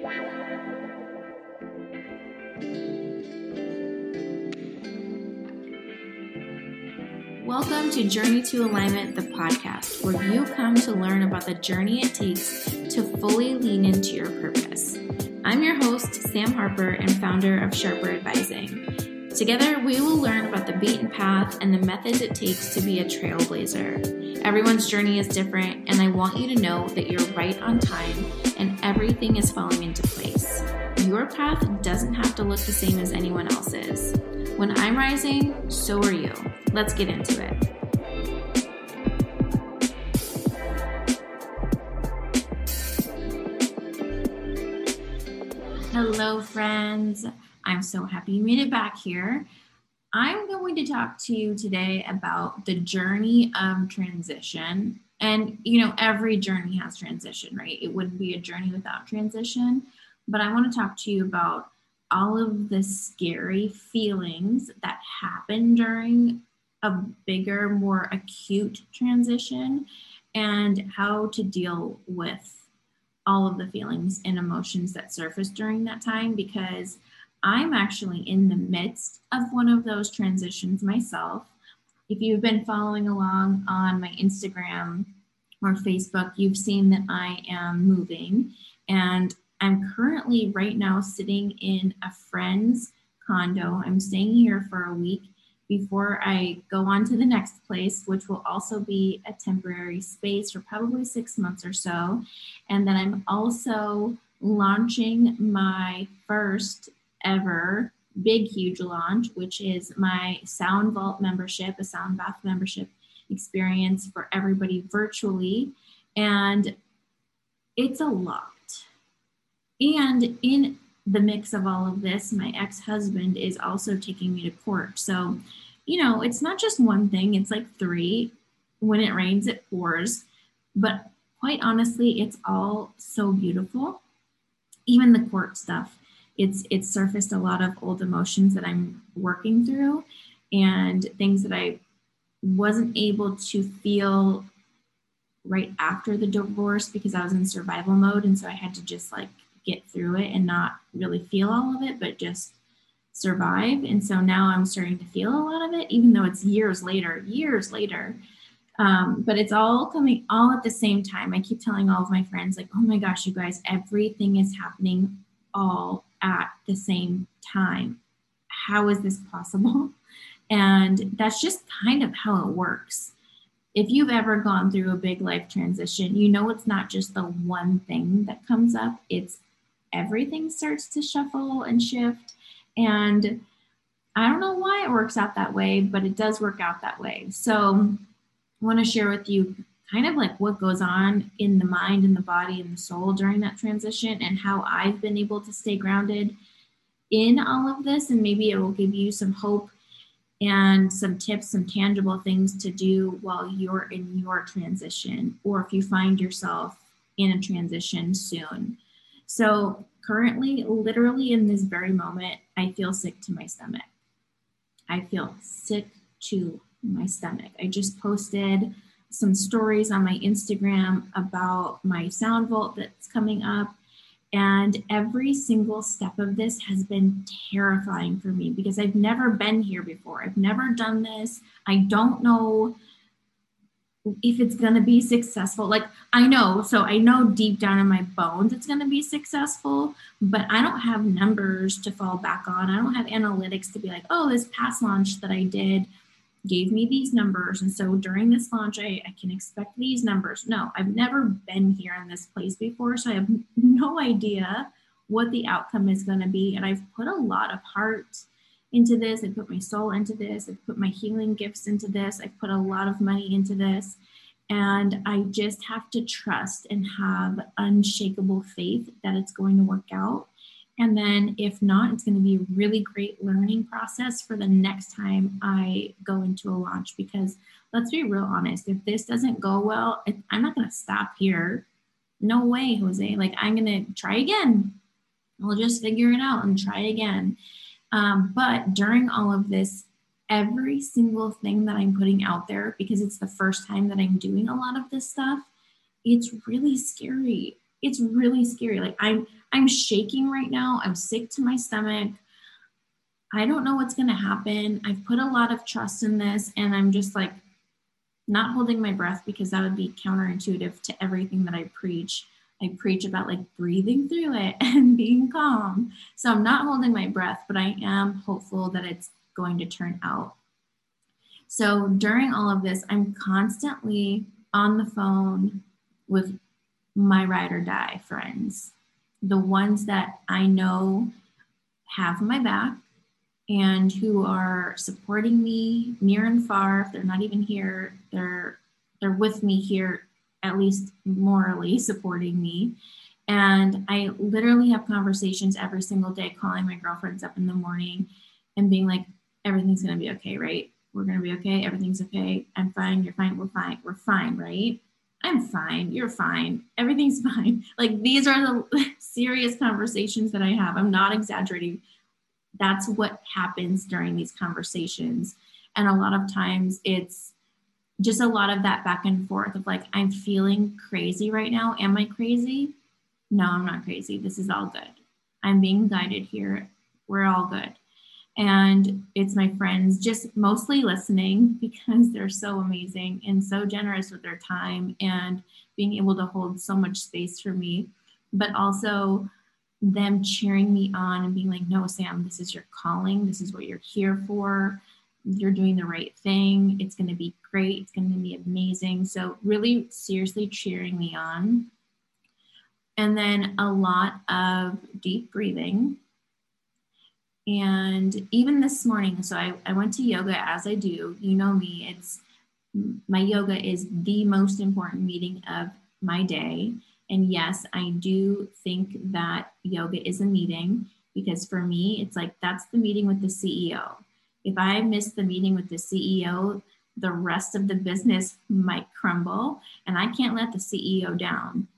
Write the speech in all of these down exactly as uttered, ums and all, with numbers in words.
Welcome to Journey to Alignment, the podcast, where you come to learn about the journey it takes to fully lean into your purpose. I'm your host, Sam Harper, and founder of Sharper Advising. Together, we will learn about the beaten path and the methods it takes to be a trailblazer. Everyone's journey is different, and I want you to know that you're right on time and everything is falling into place. Your path doesn't have to look the same as anyone else's. When I'm rising, so are you. Let's get into it. Hello, friends. I'm so happy you made it back here. I'm going to talk to you today about the journey of transition. And, you know, every journey has transition, right? It wouldn't be a journey without transition. But I want to talk to you about all of the scary feelings that happen during a bigger, more acute transition and how to deal with all of the feelings and emotions that surface during that time, because I'm actually in the midst of one of those transitions myself. If you've been following along on my Instagram or Facebook, you've seen that I am moving, and I'm currently right now sitting in a friend's condo. I'm staying here for a week before I go on to the next place, which will also be a temporary space for probably six months or so. And then I'm also launching my first ever big, huge launch, which is my Sound Vault membership, a Sound Bath membership experience for everybody virtually. And it's a lot. And in the mix of all of this, my ex-husband is also taking me to court. So, you know, it's not just one thing, it's like three. When it rains, it pours. But quite honestly, it's all so beautiful. Even the court stuff, it's it's surfaced a lot of old emotions that I'm working through and things that I wasn't able to feel right after the divorce because I was in survival mode. And so I had to just like get through it and not really feel all of it, but just survive. And so now I'm starting to feel a lot of it, even though it's years later, years later. Um, but it's all coming all at the same time. I keep telling all of my friends, like, oh my gosh, you guys, everything is happening all at the same time. How is this possible? And that's just kind of how it works. If you've ever gone through a big life transition, you know it's not just the one thing that comes up. It's everything starts to shuffle and shift. And I don't know why it works out that way, but it does work out that way. So I want to share with you kind of like what goes on in the mind and the body and the soul during that transition and how I've been able to stay grounded in all of this. And maybe it will give you some hope and some tips, some tangible things to do while you're in your transition, or if you find yourself in a transition soon. So currently, literally in this very moment, I feel sick to my stomach. I feel sick to my stomach. I just posted some stories on my Instagram about my Sound Vault that's coming up. And every single step of this has been terrifying for me because I've never been here before. I've never done this. I don't know if it's going to be successful. Like I know, so I know deep down in my bones it's going to be successful, but I don't have numbers to fall back on. I don't have analytics to be like, oh, this past launch that I did gave me these numbers. And so during this launch, I, I can expect these numbers. No, I've never been here in this place before. So I have no idea what the outcome is going to be. And I've put a lot of heart into this. I put my soul into this. I've put my healing gifts into this. I've put a lot of money into this. And I just have to trust and have unshakable faith that it's going to work out. And then if not, it's going to be a really great learning process for the next time I go into a launch, because let's be real honest, if this doesn't go well, I'm not going to stop here. No way, Jose. Like I'm going to try again. We'll just figure it out and try again. Um, but during all of this, every single thing that I'm putting out there, because it's the first time that I'm doing a lot of this stuff, it's really scary. it's really scary. Like I'm, I'm shaking right now. I'm sick to my stomach. I don't know what's going to happen. I've put a lot of trust in this, and I'm just like not holding my breath, because that would be counterintuitive to everything that I preach. I preach about like breathing through it and being calm. So I'm not holding my breath, but I am hopeful that it's going to turn out. So during all of this, I'm constantly on the phone with my ride or die friends, the ones that I know have my back and who are supporting me near and far. If they're not even here, they're they're with me here, at least morally supporting me. And I literally have conversations every single day, calling my girlfriends up in the morning and being like, everything's going to be okay, right? We're going to be okay. Everything's okay. I'm fine. You're fine. We're fine. We're fine, right? I'm fine. You're fine. Everything's fine. Like, these are the serious conversations that I have. I'm not exaggerating. That's what happens during these conversations. And a lot of times it's just a lot of that back and forth of like, I'm feeling crazy right now. Am I crazy? No, I'm not crazy. This is all good. I'm being guided here. We're all good. And it's my friends just mostly listening, because they're so amazing and so generous with their time and being able to hold so much space for me, but also them cheering me on and being like, no, Sam, this is your calling. This is what you're here for. You're doing the right thing. It's going to be great. It's going to be amazing. So really seriously cheering me on. And then a lot of deep breathing. And even this morning, so I, I went to yoga, as I do. You know me, it's my yoga is the most important meeting of my day. And yes, I do think that yoga is a meeting, because for me, it's like, that's the meeting with the C E O. If I miss the meeting with the C E O, the rest of the business might crumble, and I can't let the C E O down.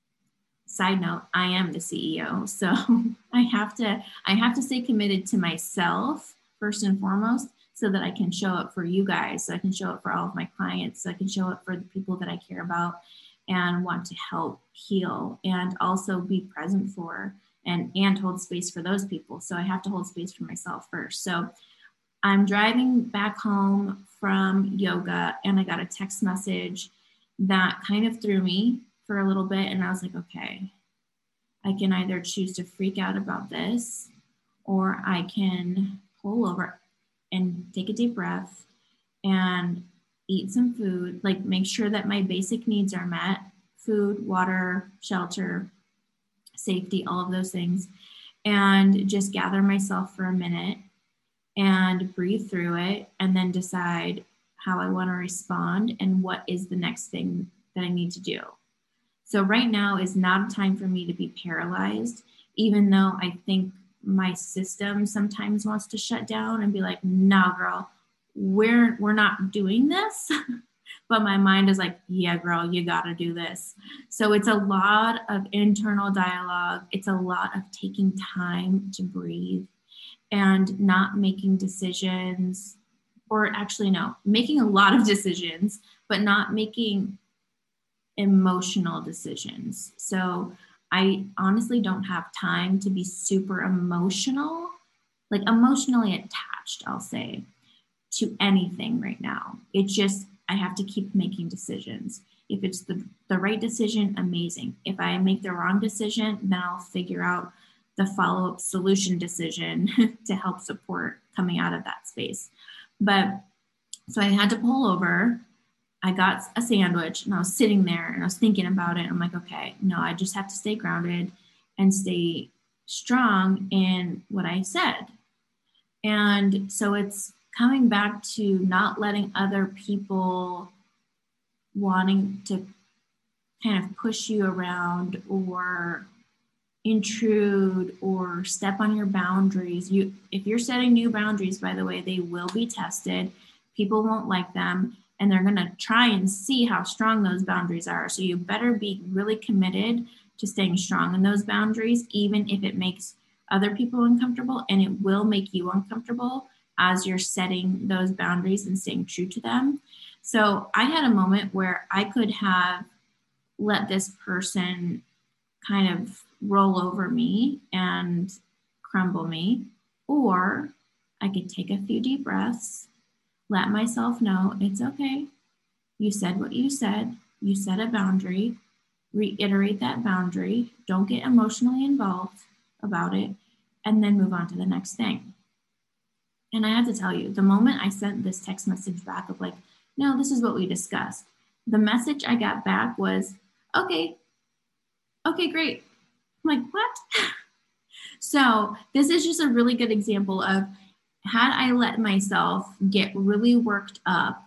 Side note, I am the C E O, so I have to I have to stay committed to myself first and foremost, so that I can show up for you guys, so I can show up for all of my clients, so I can show up for the people that I care about and want to help heal, and also be present for and and hold space for those people. So I have to hold space for myself first. So I'm driving back home from yoga, and I got a text message that kind of threw me for a little bit. And I was like, okay, I can either choose to freak out about this, or I can pull over and take a deep breath and eat some food, like make sure that my basic needs are met: food, water, shelter, safety, all of those things, and just gather myself for a minute and breathe through it, and then decide how I want to respond and what is the next thing that I need to do. So right now is not a time for me to be paralyzed, even though I think my system sometimes wants to shut down and be like, no, girl, we're, we're not doing this. But my mind is like, yeah, girl, you got to do this. So it's a lot of internal dialogue. It's a lot of taking time to breathe and not making decisions, or actually, no, making a lot of decisions, but not making emotional decisions. So I honestly don't have time to be super emotional, like emotionally attached, I'll say, to anything right now. It's just, I have to keep making decisions. If it's the, the right decision, amazing. If I make the wrong decision, then I'll figure out the follow-up solution decision to help support coming out of that space. But so I had to pull over. I got a sandwich, and I was sitting there and I was thinking about it. I'm like, okay, no, I just have to stay grounded and stay strong in what I said. And so it's coming back to not letting other people wanting to kind of push you around or intrude or step on your boundaries. You, if you're setting new boundaries, by the way, they will be tested. People won't like them, and they're going to try and see how strong those boundaries are. So you better be really committed to staying strong in those boundaries, even if it makes other people uncomfortable, and it will make you uncomfortable as you're setting those boundaries and staying true to them. So I had a moment where I could have let this person kind of roll over me and crumble me, or I could take a few deep breaths, let myself know it's okay. You said what you said. You set a boundary. Reiterate that boundary. Don't get emotionally involved about it, and then move on to the next thing. And I have to tell you, the moment I sent this text message back of like, no, this is what we discussed, the message I got back was, okay, okay, great. I'm like, what? So this is just a really good example of, had I let myself get really worked up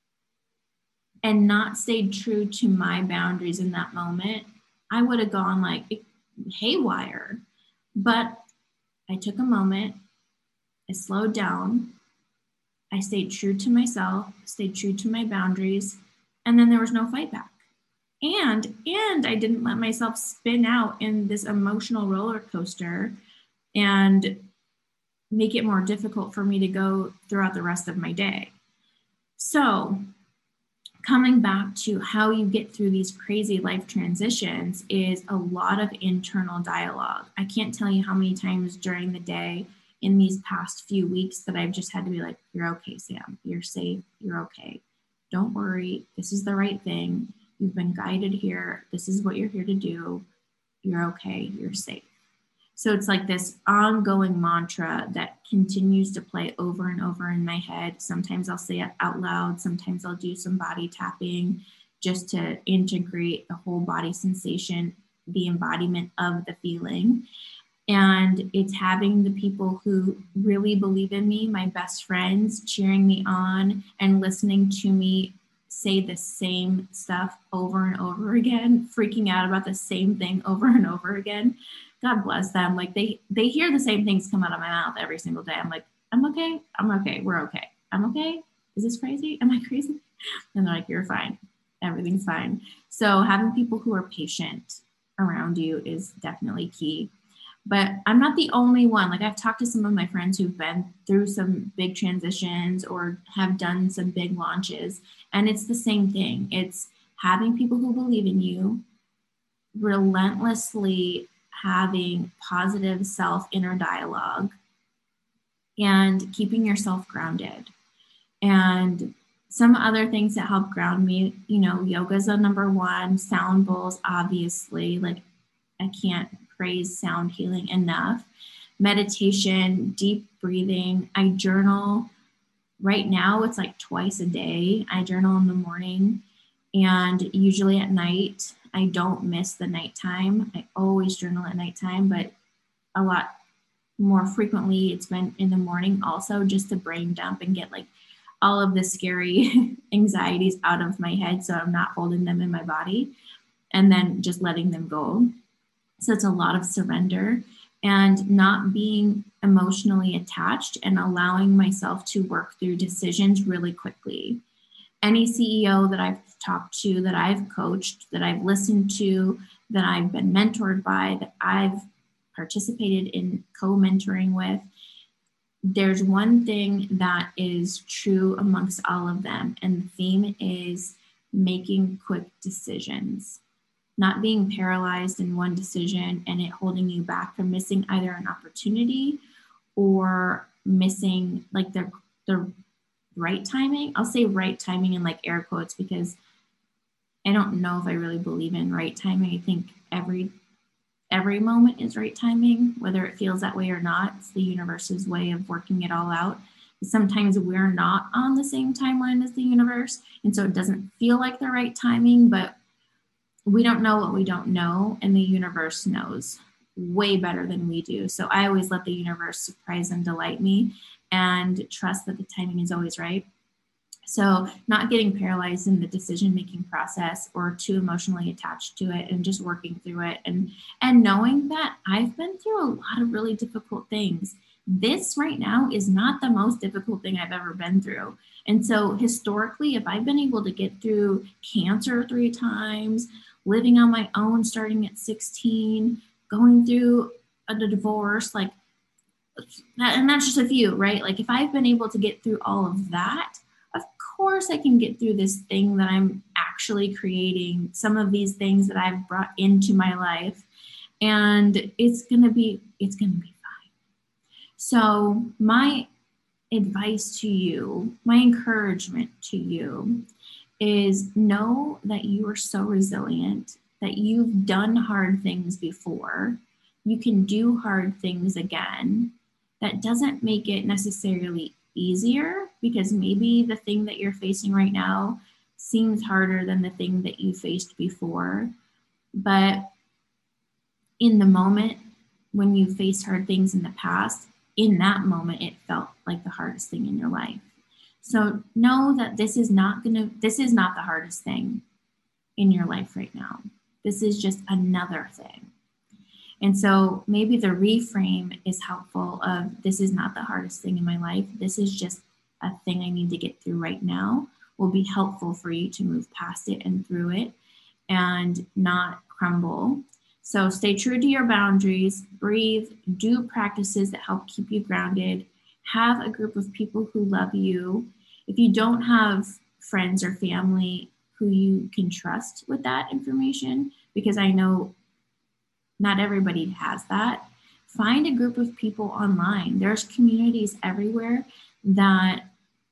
and not stayed true to my boundaries in that moment, I would have gone like haywire. But I took a moment, I slowed down, I stayed true to myself, stayed true to my boundaries, and then there was no fight back. And, and I didn't let myself spin out in this emotional roller coaster and make it more difficult for me to go throughout the rest of my day. So coming back to how you get through these crazy life transitions is a lot of internal dialogue. I can't tell you how many times during the day in these past few weeks that I've just had to be like, you're okay, Sam, you're safe, you're okay. Don't worry, this is the right thing. You've been guided here. This is what you're here to do. You're okay, you're safe. So it's like this ongoing mantra that continues to play over and over in my head. Sometimes I'll say it out loud. Sometimes I'll do some body tapping just to integrate the whole body sensation, the embodiment of the feeling. And it's having the people who really believe in me, my best friends, cheering me on and listening to me say the same stuff over and over again, freaking out about the same thing over and over again. God bless them. Like they, they hear the same things come out of my mouth every single day. I'm like, I'm okay. I'm okay. We're okay. I'm okay. Is this crazy? Am I crazy? And they're like, you're fine. Everything's fine. So having people who are patient around you is definitely key. But I'm not the only one. Like I've talked to some of my friends who've been through some big transitions or have done some big launches. And it's the same thing. It's having people who believe in you, relentlessly having positive self inner dialogue, and keeping yourself grounded. And some other things that help ground me, you know, yoga is a number one, sound bowls, obviously, like I can't praise sound healing enough. Meditation, deep breathing. I journal right now. It's like twice a day. I journal in the morning and usually at night. I don't miss the nighttime. I always journal at nighttime, but a lot more frequently it's been in the morning also, just to brain dump and get like all of the scary anxieties out of my head so I'm not holding them in my body, and then just letting them go. So it's a lot of surrender and not being emotionally attached and allowing myself to work through decisions really quickly. Any C E O that I've talked to, that I've coached, that I've listened to, that I've been mentored by, that I've participated in co-mentoring with, there's one thing that is true amongst all of them. And the theme is making quick decisions, not being paralyzed in one decision and it holding you back from missing either an opportunity or missing like the, the right timing. I'll say right timing in like air quotes because I don't know if I really believe in right timing. I think every every moment is right timing, whether it feels that way or not. It's the universe's way of working it all out. Sometimes we're not on the same timeline as the universe, and so it doesn't feel like the right timing, but we don't know what we don't know, and the universe knows way better than we do. So I always let the universe surprise and delight me and trust that the timing is always right. So not getting paralyzed in the decision-making process or too emotionally attached to it and just working through it, and, and knowing that I've been through a lot of really difficult things. This right now is not the most difficult thing I've ever been through. And so historically, if I've been able to get through cancer three times, living on my own starting at sixteen, going through a divorce, like that, and that's just a few, right? Like if I've been able to get through all of that, of course I can get through this thing that I'm actually creating, some of these things that I've brought into my life, and it's going to be, it's going to be fine. So my advice to you, my encouragement to you is know that you are so resilient, that you've done hard things before. You can do hard things again. That doesn't make it necessarily easier, because maybe the thing that you're facing right now seems harder than the thing that you faced before. But in the moment, when you faced hard things in the past, in that moment, it felt like the hardest thing in your life. So know that this is not gonna, this is not the hardest thing in your life right now. This is just another thing. And so maybe the reframe is helpful of, this is not the hardest thing in my life. This is just a thing I need to get through right now, will be helpful for you to move past it and through it and not crumble. So stay true to your boundaries, breathe, do practices that help keep you grounded, have a group of people who love you. If you don't have friends or family who you can trust with that information, because I know not everybody has that, find a group of people online. There's communities everywhere that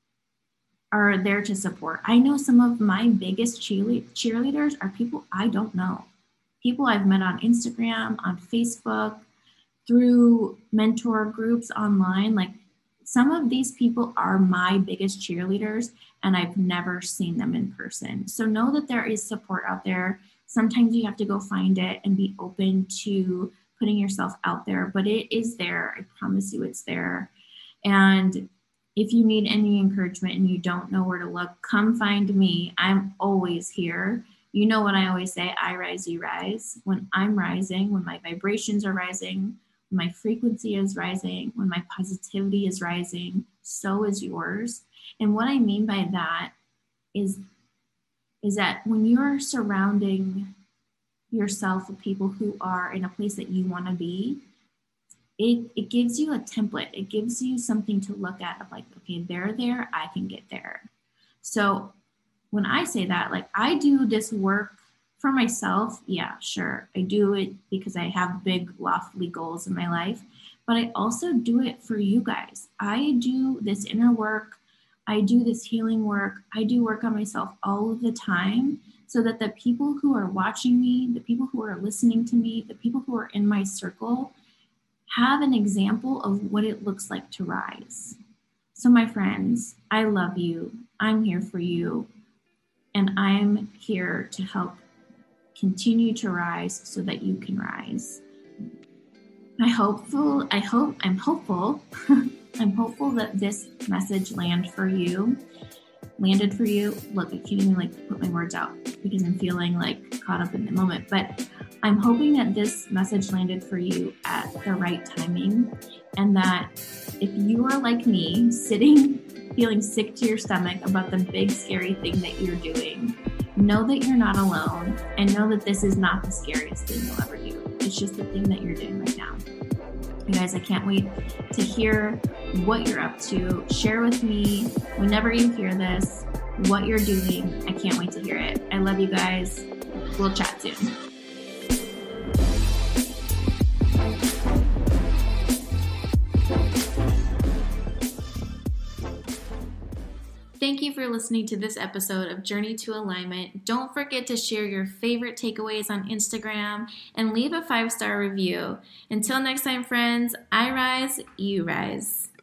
are there to support. I know some of my biggest cheerleaders are people I don't know. People I've met on Instagram, on Facebook, through mentor groups online. Like, some of these people are my biggest cheerleaders, and I've never seen them in person. So know that there is support out there. Sometimes you have to go find it and be open to putting yourself out there, but it is there. I promise you it's there. And if you need any encouragement and you don't know where to look, come find me. I'm always here. You know what I always say, I rise, you rise. When I'm rising, when my vibrations are rising, when my frequency is rising, when my positivity is rising, so is yours. And what I mean by that is, is that when you're surrounding yourself with people who are in a place that you want to be, it, it gives you a template. It gives you something to look at of like, okay, they're there, I can get there. So when I say that, like, I do this work for myself. Yeah, sure. I do it because I have big, lofty goals in my life, but I also do it for you guys. I do this inner work. I do this healing work. I do work on myself all of the time, so that the people who are watching me, the people who are listening to me, the people who are in my circle have an example of what it looks like to rise. So my friends, I love you. I'm here for you. And I'm here to help continue to rise so that you can rise. I hopeful, I hope, I'm hopeful, I'm hopeful that this message land for you, landed for you. Look, I can't even like put my words out because I'm feeling like caught up in the moment, but I'm hoping that this message landed for you at the right timing, and that if you are like me, sitting feeling sick to your stomach about the big scary thing that you're doing, know that you're not alone, and know that this is not the scariest thing you'll ever do. It's just the thing that you're doing right now. You guys, I can't wait to hear what you're up to. Share with me whenever you hear this what you're doing. I can't wait to hear it. I love you guys. We'll chat soon. Thank you for listening to this episode of Journey to Alignment. Don't forget to share your favorite takeaways on Instagram and leave a five-star review. Until next time, friends, I rise, you rise.